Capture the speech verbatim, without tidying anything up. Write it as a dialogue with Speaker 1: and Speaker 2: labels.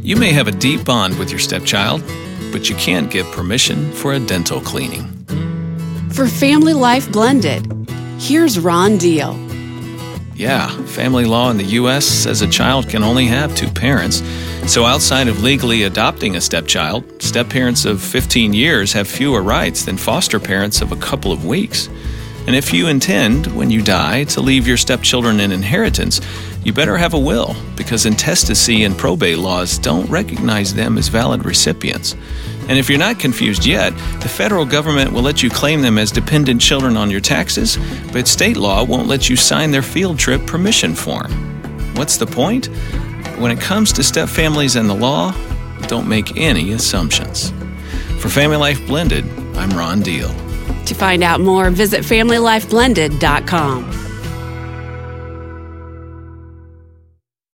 Speaker 1: You may have a deep bond with your stepchild, but you can't give permission for a dental cleaning.
Speaker 2: For Family Life Blended, here's Ron Deal.
Speaker 1: Yeah, family law in the U S says a child can only have two parents. So outside of legally adopting a stepchild, step-parents of fifteen years have fewer rights than foster parents of a couple of weeks. And if you intend, when you die, to leave your stepchildren an inheritance, you better have a will, because intestacy and probate laws don't recognize them as valid recipients. And if you're not confused yet, the federal government will let you claim them as dependent children on your taxes, but state law won't let you sign their field trip permission form. What's the point? When it comes to step-families and the law, don't make any assumptions. For Family Life Blended, I'm Ron Deal.
Speaker 2: To find out more, visit family life blended dot com.